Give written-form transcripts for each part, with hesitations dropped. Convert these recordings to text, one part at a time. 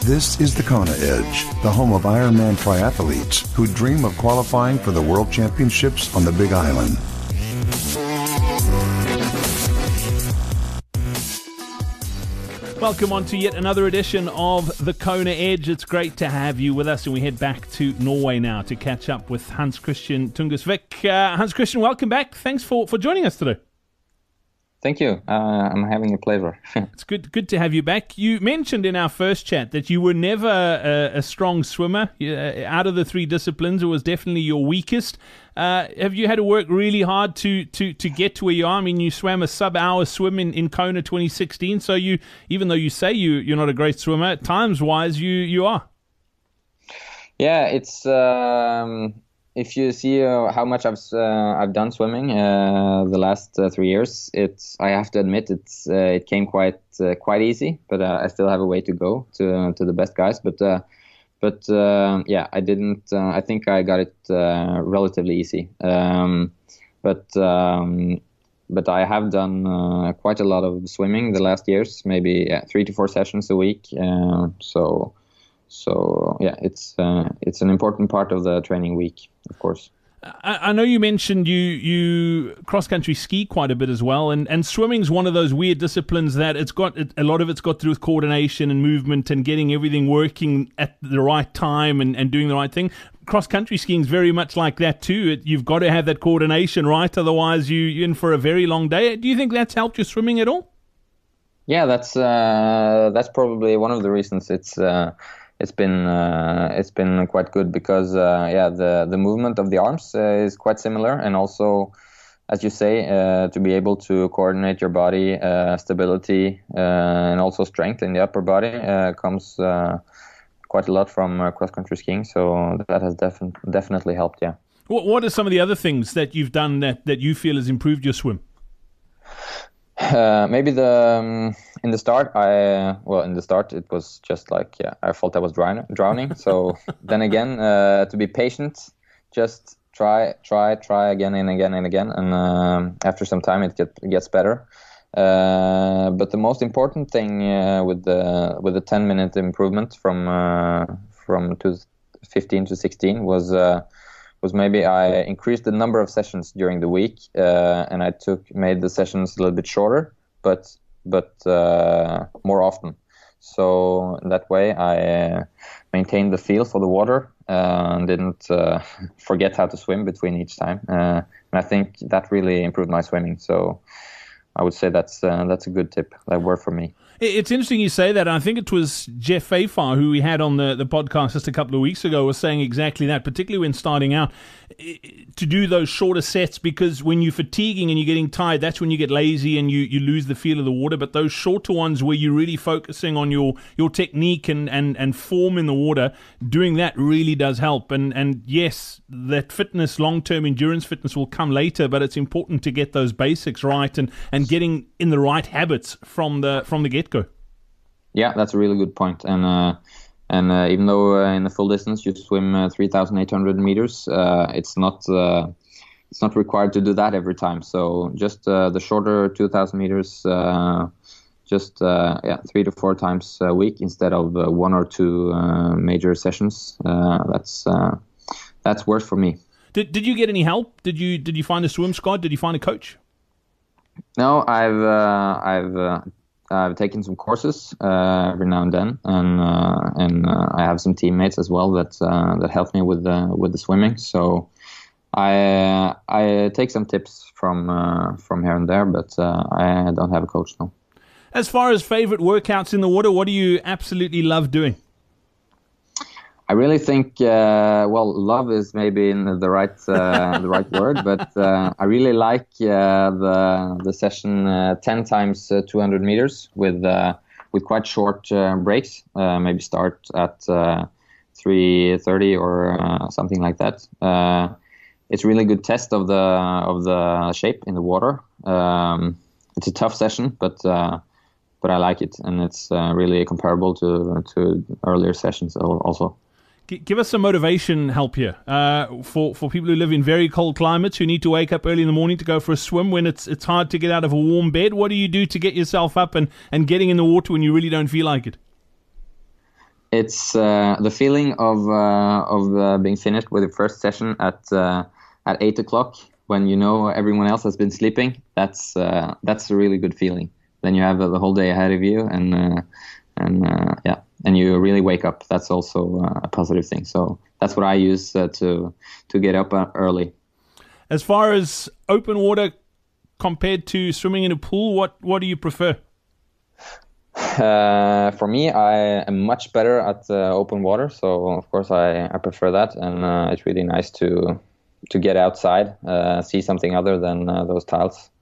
This is the Kona Edge, the home of Ironman triathletes who dream of qualifying for the World Championships on the Big Island. Welcome on to yet another edition of the Kona Edge. It's great to have you with us, and we head back to Norway now to catch up with Hans Christian Tungesvik. Hans Christian, welcome back. Thanks for joining us today. Thank you. I'm having a pleasure. It's good to have you back. You mentioned in our first chat that you were never a strong swimmer. Out of the three disciplines, it was definitely your weakest. Have you had to work really hard to get to where you are? I mean, you swam a sub-hour swim in Kona 2016, so even though you say you're not a great swimmer, times-wise, you are. Yeah, it's... if you see how much I've done swimming the last 3 years, I have to admit it came quite easy, but I still have a way to go to the best guys. But yeah, I didn't. I think I got it relatively easy. But I have done quite a lot of swimming the last years, maybe 3 to 4 sessions a week. So yeah, it's an important part of the training week, of course. I know you mentioned you cross-country ski quite a bit as well, and swimming's one of those weird disciplines that a lot of it's got to do with coordination and movement and getting everything working at the right time and doing the right thing. Cross-country skiing's very much like that too. You've got to have that coordination right, otherwise you're in for a very long day. Do you think that's helped your swimming at all? Yeah, that's probably one of the reasons it's been quite good because the movement of the arms is quite similar, and also, as you say, to be able to coordinate your body, stability, and also strength in the upper body comes quite a lot from cross-country skiing. So that has definitely helped. Yeah. What are some of the other things that you've done that you feel has improved your swim? Maybe in the start it was just like, I felt I was drowning. So then again, to be patient, just try again and again and again, and after some time it gets better. But the most important thing with the 10-minute improvement from 15 to 16 was maybe I increased the number of sessions during the week, and I made the sessions a little bit shorter, but more often. So that way I maintained the feel for the water and didn't forget how to swim between each time. And I think that really improved my swimming. So I would say that's a good tip that worked for me. It's interesting you say that. I think it was Jeff Fafar, who we had on the podcast just a couple of weeks ago, was saying exactly that, particularly when starting out, to do those shorter sets, because when you're fatiguing and you're getting tired, that's when you get lazy and you lose the feel of the water. But those shorter ones where you're really focusing on your technique and form in the water, doing that really does help. And yes, that fitness, long-term endurance fitness will come later, but it's important to get those basics right and getting in the right habits from the get-go. Yeah, that's a really good point. And even though in the full distance you swim 3,800 meters, it's not required to do that every time. So just the shorter 2,000 meters, 3 to 4 times a week instead of 1 or 2 major sessions. That's worse for me. Did you get any help? Did you find a swim squad? Did you find a coach? No, I've taken some courses every now and then, and I have some teammates as well that help me with the swimming. So I take some tips from here and there, but I don't have a coach now. As far as favorite workouts in the water, what do you absolutely love doing? I really think love is maybe in the right word, but I really like the session 10 times 200 meters with quite short breaks. Maybe start at 3:30 or something like that. It's a really good test of the shape in the water. It's a tough session, but I like it, and it's really comparable to earlier sessions also. Give us some motivation help here for people who live in very cold climates, who need to wake up early in the morning to go for a swim when it's hard to get out of a warm bed. What do you do to get yourself up and getting in the water when you really don't feel like it? It's the feeling of being finished with the first session at 8 o'clock when you know everyone else has been sleeping. That's a really good feeling. Then you have the whole day ahead of you, and you really wake up. That's also a positive thing. So that's what I use to get up early. As far as open water compared to swimming in a pool, what do you prefer? For me, I am much better at open water, so of course I prefer that, and it's really nice to get outside, see something other than those tiles.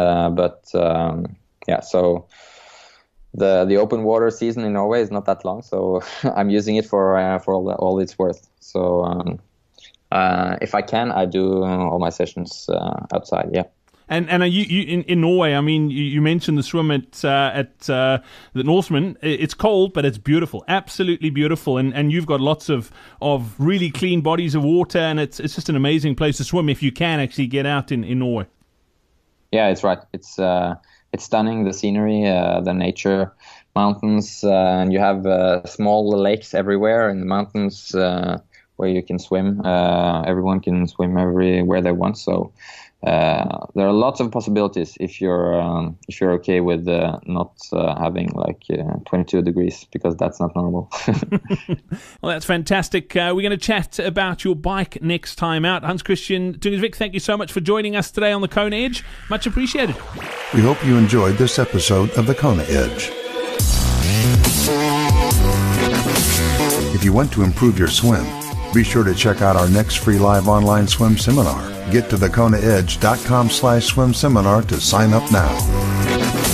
So the open water season in Norway is not that long, so I'm using it for all it's worth. So if I can, I do all my sessions outside. Yeah. And are you in Norway? I mean, you mentioned the swim at the Norseman. It's cold, but it's beautiful, absolutely beautiful. And you've got lots of really clean bodies of water, and it's just an amazing place to swim if you can actually get out in Norway. Yeah, it's right. It's stunning, the scenery, the nature, mountains, and you have small lakes everywhere in the mountains where you can swim. Everyone can swim everywhere they want. So. There are lots of possibilities if you're okay with not having like 22 degrees, because that's not normal. Well, that's fantastic. We're going to chat about your bike next time out. Hans Christian Tungesvik, thank you so much for joining us today on the Kona Edge. Much appreciated. We hope you enjoyed this episode of the Kona Edge. If you want to improve your swim, be sure to check out our next free live online swim seminar. Get to thekonaedge.com/swim seminar to sign up now.